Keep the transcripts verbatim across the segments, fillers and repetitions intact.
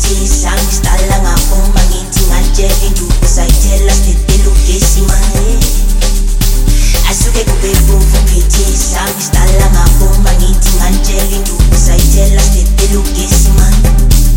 uphethisa ngisala ngakuma ngithi ngantshela induku sayithela sithetela ugesi manje asuke kube fufu uphethisa ngisala ngakuma ngithi ngantshela induku sayithela sithetela ugesi manje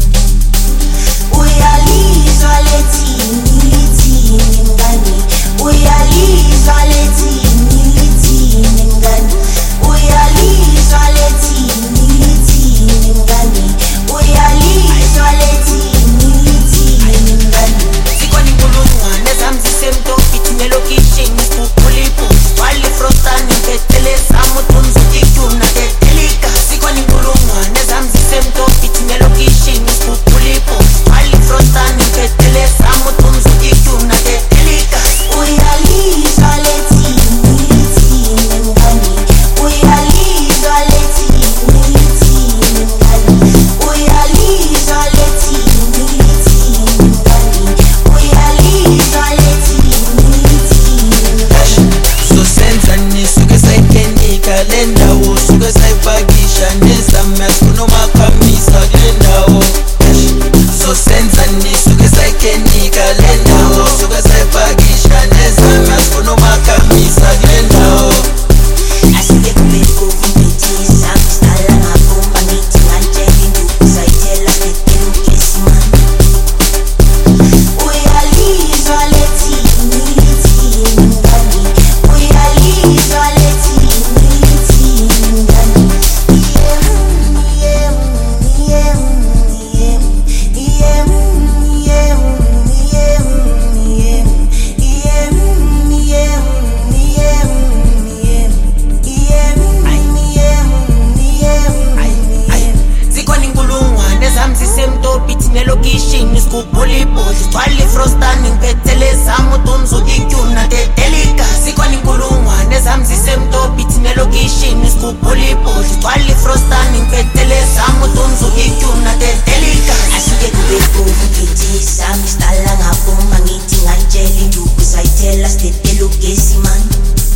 uyalizwa lethini lithini mngani uyalizwa lethini lithini mngani uyalizwa lethini lithini mngani uyalizwa lethini lithini mngani sikhona inkulungwane zami zisemtopi thina elokishini siphuphulipho wali frostani ngibethele zami uthunzi ukityuna tetelika sikhona inkulungwane zami zisemtopi thina elokishini siphuphulipho wali frostani ngibethele zami uthunzi ukityuna tetelika uyalizwa lethini lithini mngani uyalizwa lethini lithini mngani uyalizwa lethini lithini mngani uyalizwa lethini lithini mngani zosenza nisuke sayikenika le ndawo suke sayipakisha nezama sifuna umakhamisa kule ndawo zosenza nisuke sayikenika le ndawo suke sayipakisha nezama sifuna umakhamisa kule ndawo asuke kube fufu uphethisa ngisala ngakuma ngithi ngantshela induku sayithela sithetela ugesi manje uyalizwa lethini lithini mngani uyalizwa lethini lithini mngani yem yem yem yem yem yem yem yem yem yem zikhona inkulungwane zami zisemtopi thina elokishini sikhuphulipho sithwala ifrostani ngibethele zami uthunzi ukityuna tetelika zikhona inkulungwane zami zisemtopi thina elokishini sikhuphulipho sithwala ifrostani ngibethele zami uthunzi ukityuna tetelika asuke kube fufu uphethisa ngisala ngakuma ngithi ngantshela induku sayithela sithetela ugesi manje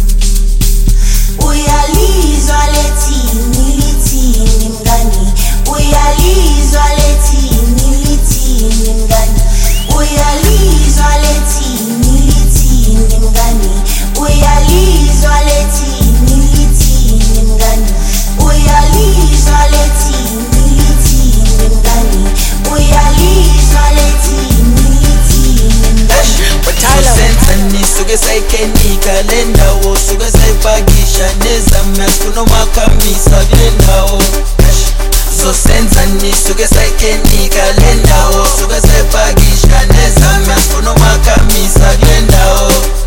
uyalizwa lethini lithini mngani uyalizwa lethini lithini mngani uyalizwa lethini lithini mngani uyalizwa lethini lithini mngani uyalizwa lethini lithini mngani uyalizwa lethini lithini mngani zosenza nisuke sayikenika le ndawo suke sayipakisha nezama sifuna umakhamisa kule ndawo zosenza nisuke sayikenika le ndawo suke sayipakisha nezama sifuna umakhamisa kule ndawo